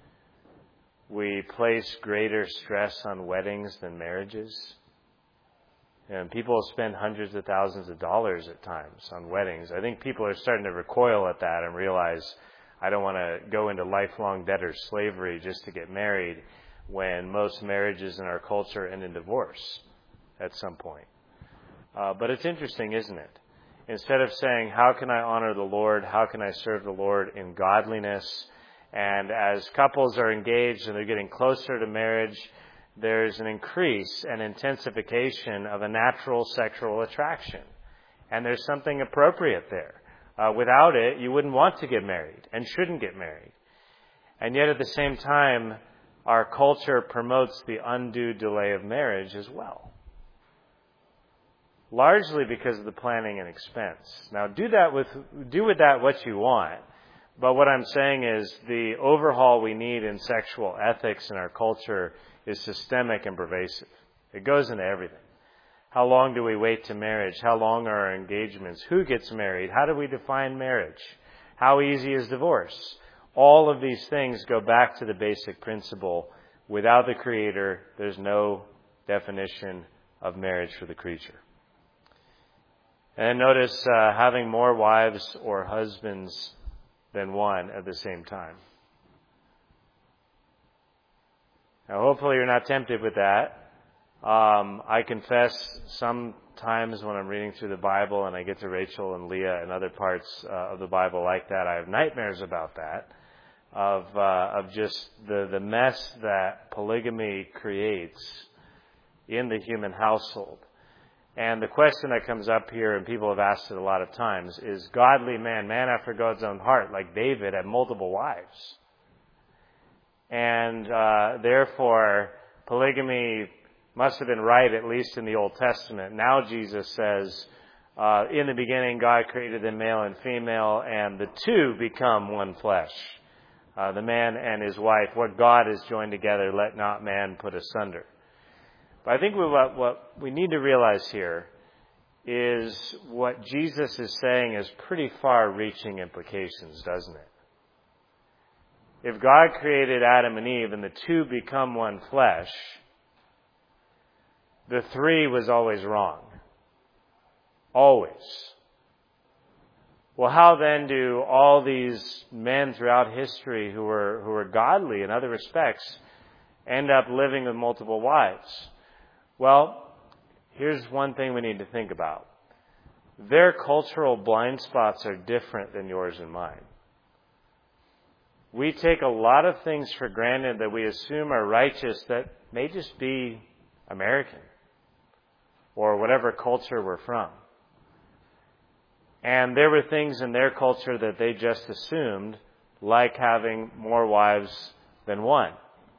We place greater stress on weddings than marriages. And people spend hundreds of thousands of dollars at times on weddings. I think people are starting to recoil at that and realize I don't want to go into lifelong debtor slavery just to get married, when most marriages in our culture end in divorce at some point. Uh, but it's interesting, isn't it? Instead of saying, how can I honor the Lord? How can I serve the Lord in godliness? And as couples are engaged and they're getting closer to marriage, there's an increase and intensification of a natural sexual attraction. And there's something appropriate there. Uh, without it, you wouldn't want to get married and shouldn't get married. And yet at the same time, our culture promotes the undue delay of marriage as well. Largely because of the planning and expense. Now, do that with do with that what you want. But what I'm saying is the overhaul we need in sexual ethics in our culture is systemic and pervasive. It goes into everything. How long do we wait to marriage? How long are our engagements? Who gets married? How do we define marriage? How easy is divorce? All of these things go back to the basic principle. Without the Creator, there's no definition of marriage for the creature. And notice uh, having more wives or husbands than one at the same time. Now, hopefully you're not tempted with that. Um, I confess sometimes when I'm reading through the Bible and I get to Rachel and Leah and other parts uh, of the Bible like that, I have nightmares about that, of uh, of just the, the mess that polygamy creates in the human household. And the question that comes up here, and people have asked it a lot of times, is godly man, man after God's own heart, like David, had multiple wives. And uh, therefore, polygamy must have been right, at least in the Old Testament. Now Jesus says, uh, in the beginning God created them male and female, and the two become one flesh. Uh, the man and his wife, what God has joined together, let not man put asunder. But I think what, what we need to realize here is what Jesus is saying has pretty far-reaching implications, doesn't it? If God created Adam and Eve and the two become one flesh, the three was always wrong. Always. Well, how then do all these men throughout history who were who were godly in other respects end up living with multiple wives? Well, here's one thing we need to think about. Their cultural blind spots are different than yours and mine. We take a lot of things for granted that we assume are righteous that may just be American or whatever culture we're from. And there were things in their culture that they just assumed, like having more wives than one.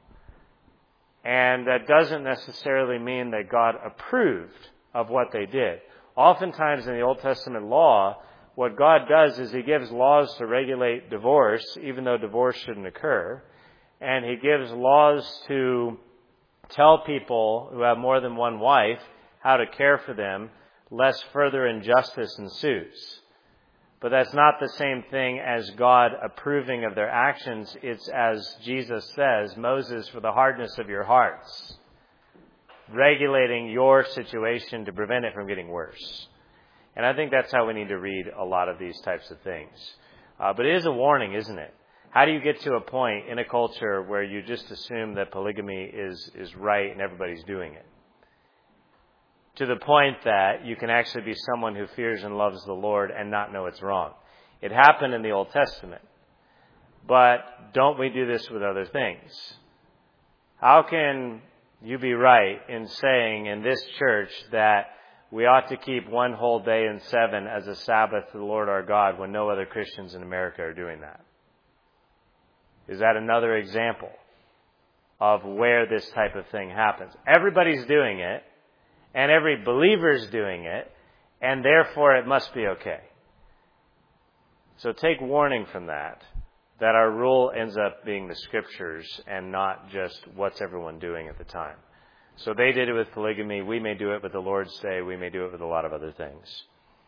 And that doesn't necessarily mean that God approved of what they did. Oftentimes in the Old Testament law, what God does is He gives laws to regulate divorce, even though divorce shouldn't occur. And He gives laws to tell people who have more than one wife how to care for them, lest further injustice ensues. But that's not the same thing as God approving of their actions. It's, as Jesus says, Moses, for the hardness of your hearts, regulating your situation to prevent it from getting worse. And I think that's how we need to read a lot of these types of things. Uh, but it is a warning, isn't it? How do you get to a point in a culture where you just assume that polygamy is, is right and everybody's doing it? To the point that you can actually be someone who fears and loves the Lord and not know it's wrong. It happened in the Old Testament. But don't we do this with other things? How can you be right in saying in this church that we ought to keep one whole day in seven as a Sabbath to the Lord our God when no other Christians in America are doing that? Is that another example of where this type of thing happens? Everybody's doing it. And every believer's doing it, and therefore it must be okay. So take warning from that, that our rule ends up being the Scriptures and not just what's everyone doing at the time. So they did it with polygamy. We may do it with the Lord's Day. We may do it with a lot of other things.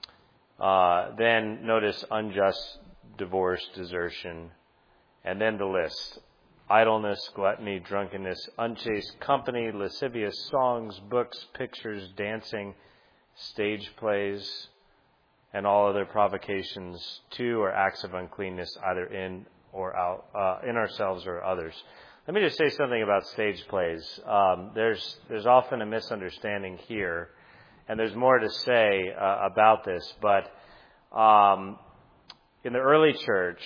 Uh, then notice unjust divorce, desertion, and then the list. Idleness, gluttony, drunkenness, unchaste company, lascivious songs, books, pictures, dancing, stage plays, and all other provocations to or acts of uncleanness, either in or out, uh, in ourselves or others. Let me just say something about stage plays. Um, there's there's often a misunderstanding here, and there's more to say uh, about this. But um, in the early church,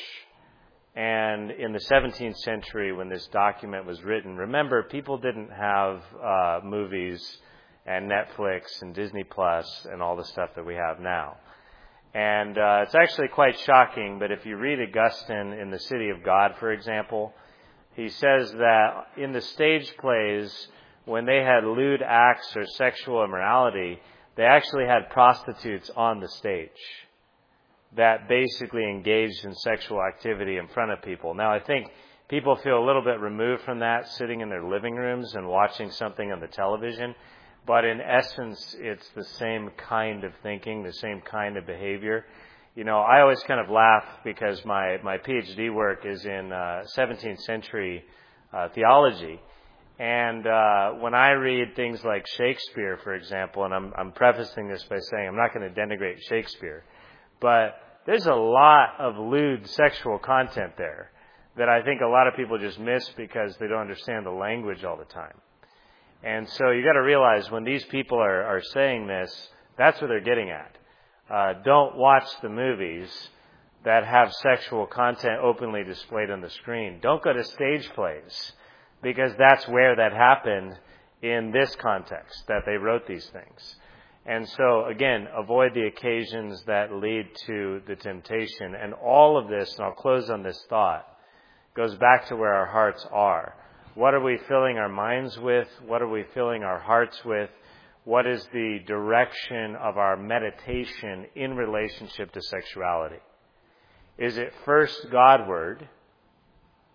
and in the seventeenth century, when this document was written, remember, people didn't have uh, movies and Netflix and Disney Plus and all the stuff that we have now. And uh, it's actually quite shocking, but if you read Augustine in The City of God, for example, he says that in the stage plays, when they had lewd acts or sexual immorality, they actually had prostitutes on the stage that basically engaged in sexual activity in front of people. Now, I think people feel a little bit removed from that, sitting in their living rooms and watching something on the television. But in essence, it's the same kind of thinking, the same kind of behavior. You know, I always kind of laugh because my, my PhD work is in uh, seventeenth century uh, theology. And uh, when I read things like Shakespeare, for example, and I'm, I'm prefacing this by saying I'm not going to denigrate Shakespeare, but there's a lot of lewd sexual content there that I think a lot of people just miss because they don't understand the language all the time. And so you got to realize when these people are, are saying this, that's what they're getting at. Uh, don't watch the movies that have sexual content openly displayed on the screen. Don't go to stage plays because that's where that happened in this context, that they wrote these things. And so, again, avoid the occasions that lead to the temptation. And all of this, and I'll close on this thought, goes back to where our hearts are. What are we filling our minds with? What are we filling our hearts with? What is the direction of our meditation in relationship to sexuality? Is it first Godward,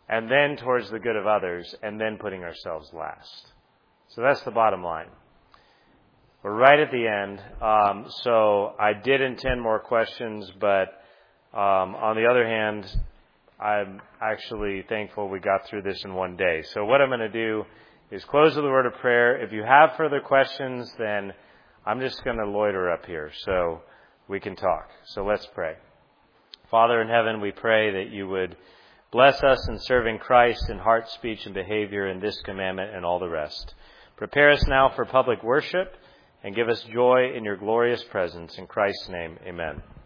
and then towards the good of others, and then putting ourselves last. So that's the bottom line. We're right at the end. Um, so I did intend more questions, but um, on the other hand, I'm actually thankful we got through this in one day. So what I'm going to do is close with a word of prayer. If you have further questions, then I'm just going to loiter up here so we can talk. So let's pray. Father in heaven, we pray that you would bless us in serving Christ in heart, speech, and behavior in this commandment and all the rest. Prepare us now for public worship and give us joy in your glorious presence. In Christ's name, amen.